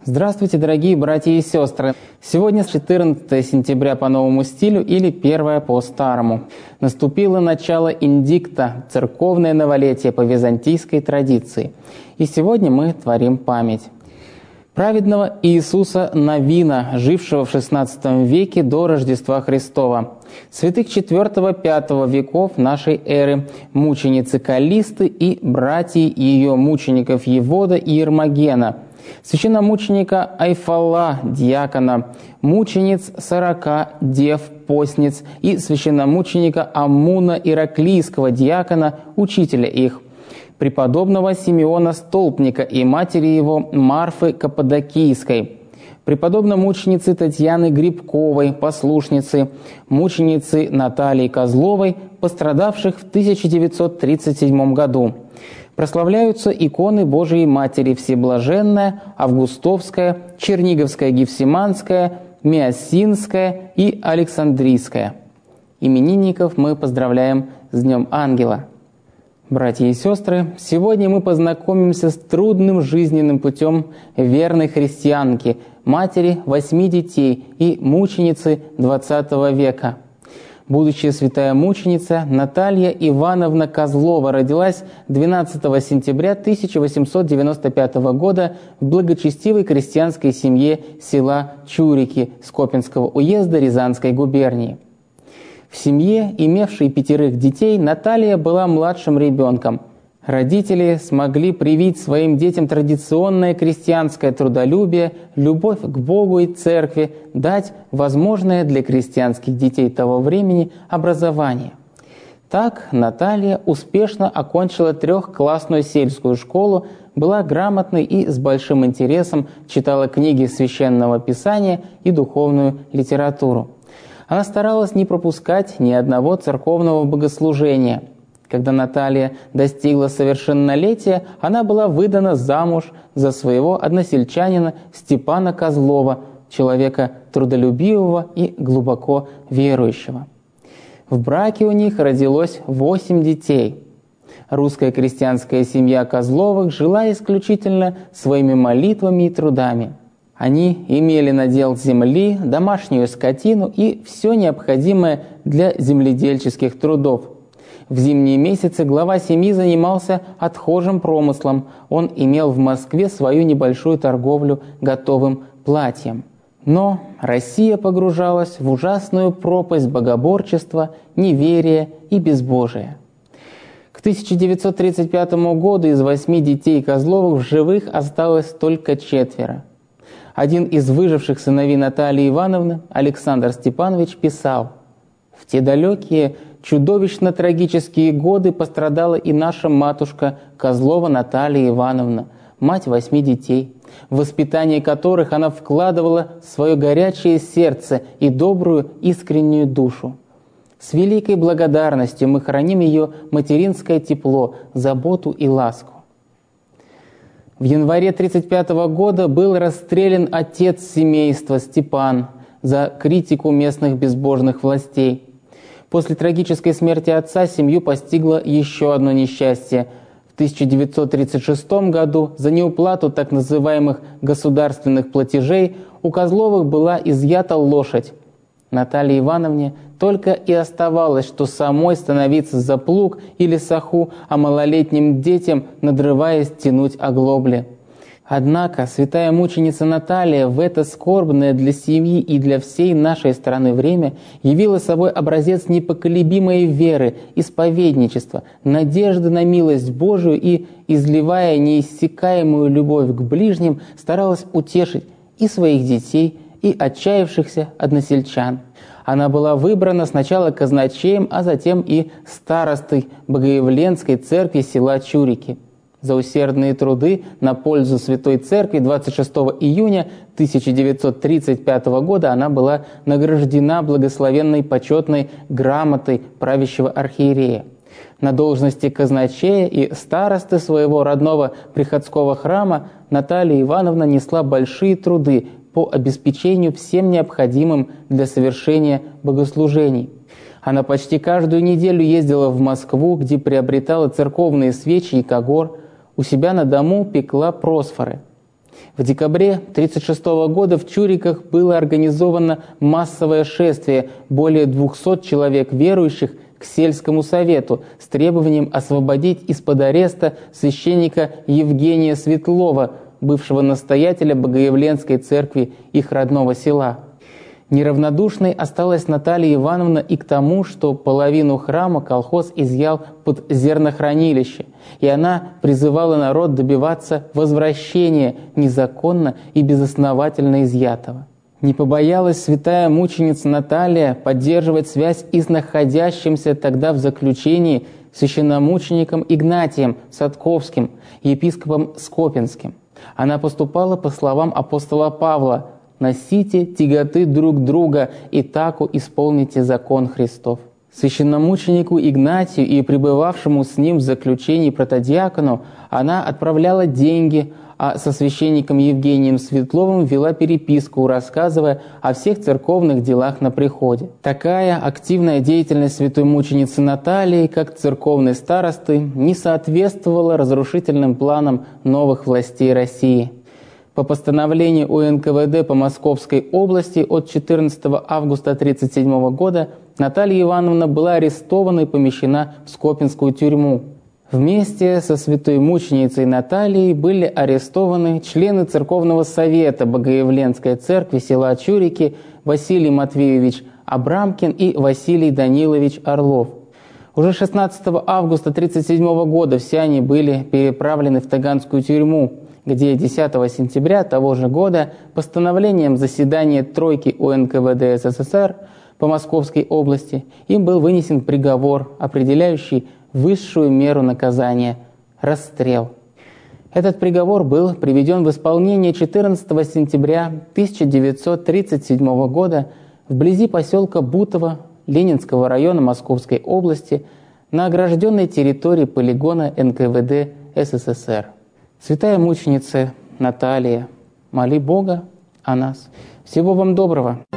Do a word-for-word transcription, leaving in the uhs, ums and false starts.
Здравствуйте, дорогие братья и сестры! Сегодня четырнадцатое сентября по новому стилю или первое по старому. Наступило начало индикта, церковное новолетие по византийской традиции. И сегодня мы творим память праведного Иисуса Навина, жившего в шестнадцатом веке до Рождества Христова, святых четвёртого-пятого веков нашей эры, мученицы Каллисты и братьев ее мучеников Евода и Ермогена, священномученика Айфала, диакона, мучениц сорока дев, постниц и священномученика Аммуна Ираклийского, диакона, учителя их, преподобного Симеона Столпника и матери его Марфы Каппадокийской, преподобной мученицы Татьяны Грибковой, послушницы, мученицы Натальи Козловой, пострадавших в тысяча девятьсот тридцать седьмом году. Прославляются иконы Божией Матери Всеблаженная, Августовская, Черниговская, Гефсиманская, Миасинская и Александрийская. Именинников мы поздравляем с Днем Ангела. Братья и сестры, сегодня мы познакомимся с трудным жизненным путем верной христианки, матери восьми детей и мученицы двадцатого века. Будущая святая мученица Наталья Ивановна Козлова родилась двенадцатого сентября тысяча восемьсот девяносто пятого года в благочестивой крестьянской семье села Чурики Скопинского уезда Рязанской губернии. В семье, имевшей пятерых детей, Наталья была младшим ребенком. Родители смогли привить своим детям традиционное крестьянское трудолюбие, любовь к Богу и церкви, дать возможное для крестьянских детей того времени образование. Так Наталья успешно окончила трехклассную сельскую школу, была грамотной и с большим интересом читала книги Священного Писания и духовную литературу. Она старалась не пропускать ни одного церковного богослужения. Когда Наталья достигла совершеннолетия, она была выдана замуж за своего односельчанина Степана Козлова, человека трудолюбивого и глубоко верующего. В браке у них родилось восемь детей. Русская крестьянская семья Козловых жила исключительно своими молитвами и трудами. Они имели надел земли, домашнюю скотину и все необходимое для земледельческих трудов. В зимние месяцы глава семьи занимался отхожим промыслом. Он имел в Москве свою небольшую торговлю готовым платьем. Но Россия погружалась в ужасную пропасть богоборчества, неверия и безбожия. К тысяча девятьсот тридцать пятому году из восьми детей Козловых в живых осталось только четверо. Один из выживших сыновей Натальи Ивановны, Александр Степанович, писал: «В те далекие, чудовищно трагические годы пострадала и наша матушка Козлова Наталья Ивановна, мать восьми детей, в воспитание которых она вкладывала свое горячее сердце и добрую искреннюю душу. С великой благодарностью мы храним ее материнское тепло, заботу и ласку». В январе тысяча девятьсот тридцать пятого года был расстрелян отец семейства Степан за критику местных безбожных властей. После трагической смерти отца семью постигло еще одно несчастье. В тысяча девятьсот тридцать шестом году за неуплату так называемых государственных платежей у Козловых была изъята лошадь. Наталье Ивановне только и оставалось, что самой становиться за плуг или саху, а малолетним детям, надрываясь, тянуть оглобли. Однако святая мученица Наталья в это скорбное для семьи и для всей нашей страны время явила собой образец непоколебимой веры, исповедничества, надежды на милость Божию и, изливая неиссякаемую любовь к ближним, старалась утешить и своих детей, и отчаявшихся односельчан. Она была выбрана сначала казначеем, а затем и старостой Богоявленской церкви села Чурики. За усердные труды на пользу Святой Церкви двадцать шестого июня тысяча девятьсот тридцать пятого года она была награждена благословенной почетной грамотой правящего архиерея. На должности казначея и старосты своего родного приходского храма Наталья Ивановна несла большие труды по обеспечению всем необходимым для совершения богослужений. Она почти каждую неделю ездила в Москву, где приобретала церковные свечи и когор, у себя на дому пекла просфоры. В декабре тысяча девятьсот тридцать шестого года в Чуриках было организовано массовое шествие более двухсот человек верующих к сельскому совету с требованием освободить из-под ареста священника Евгения Светлова, бывшего настоятеля Богоявленской церкви их родного села. Неравнодушной осталась Наталья Ивановна и к тому, что половину храма колхоз изъял под зернохранилище, и она призывала народ добиваться возвращения незаконно и безосновательно изъятого. Не побоялась святая мученица Наталья поддерживать связь и с находящимся тогда в заключении священномучеником Игнатием Садковским, епископом Скопинским. Она поступала по словам апостола Павла: «Носите тяготы друг друга, и таку исполните закон Христов». Священномученику Игнатию и пребывавшему с ним в заключении протодиакону она отправляла деньги, а со священником Евгением Светловым вела переписку, рассказывая о всех церковных делах на приходе. Такая активная деятельность святой мученицы Натальи, как церковной старосты, не соответствовала разрушительным планам новых властей России. По постановлению У Н К В Д по Московской области от четырнадцатого августа тысяча девятьсот тридцать седьмого года Наталья Ивановна была арестована и помещена в Скопинскую тюрьму. Вместе со святой мученицей Натальей были арестованы члены Церковного совета Богоявленской церкви села Чурики Василий Матвеевич Абрамкин и Василий Данилович Орлов. Уже шестнадцатого августа тысяча девятьсот тридцать седьмого года все они были переправлены в Таганскую тюрьму, где десятого сентября того же года постановлением заседания Тройки У Н К В Д С С С Р по Московской области им был вынесен приговор, определяющий высшую меру наказания – расстрел. Этот приговор был приведен в исполнение четырнадцатого сентября тысяча девятьсот тридцать седьмого года вблизи поселка Бутово Ленинского района Московской области на огражденной территории полигона Н К В Д С С С Р. Святая мученица Наталья, моли Бога о нас. Всего вам доброго!